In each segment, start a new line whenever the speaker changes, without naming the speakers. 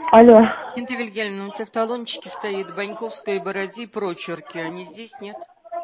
Алло.
Инта Вильгельмовна, у тебя в талончике стоит Баньковская и Бороди прочерки. Они здесь нет?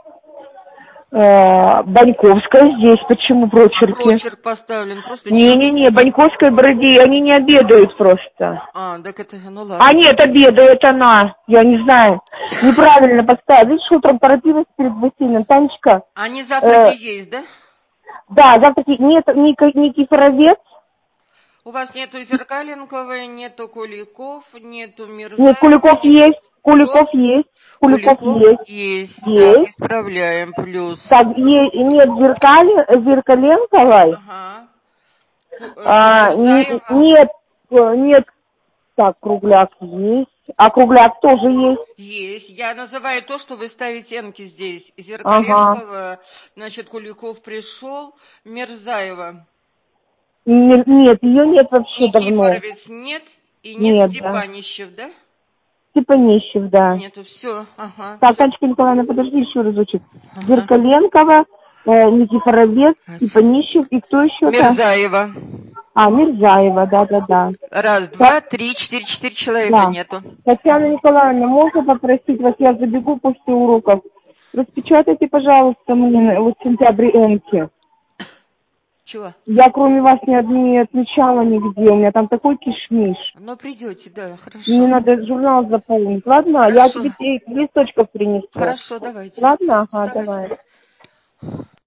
Баньковская здесь. Почему
А
прочерки?
прочерк поставлен, просто
Не-не-не, Баньковская, Бороди, они не обедают просто.
так это, ну
А
ладно.
нет, обедает она. Я не знаю. Неправильно поставили. Видишь, утром торопилась перед бассейном. Танечка.
Они завтраки есть, да?
Да, завтраки. Нет, Никифоровец.
У вас нету Зеркаленковой, нету Куликов, нету
Нет,
Мирзаева,
Куликов
нету...
есть.
Кто?
Куликов есть. Куликов
Куликов
есть.
есть. Так,
Есть.
исправляем. Плюс.
Так, нет Зеркаленковой.
Ага. Мирзаева
Нет, нет. Так, Кругляк есть. А Кругляк тоже есть.
есть. Я называю то, что вы ставите энки здесь.
Ага.
Зеркаленкова, значит, Куликов пришел. Мирзаева.
Нет, ее нет вообще давно.
Никифоровец нет. И нет
Нет, да.
Степанищев, да?
Степанищев, да.
Нету, все, ага,
Так,
все.
Танечка Николаевна, подожди еще разочек.
Ага.
Зеркаленкова, Никифоровец, Степанищев и кто еще-то?
Мирзаева.
Мирзаева, да-да-да.
Раз,
Так,
два, три, четыре человека
да.
нету.
Татьяна Николаевна, можно попросить вас, я забегу после уроков. Распечатайте, пожалуйста, мне вот в сентябре энки.
Чего?
Я кроме вас не отмечала нигде, у меня там такой кишмиш.
Ну, придете, да,
Мне
хорошо.
надо журнал заполнить. Ладно, я
Хорошо.
тебе листочков принесу.
Хорошо, давайте.
Ладно, ага,
Давайте,
давай.
давайте.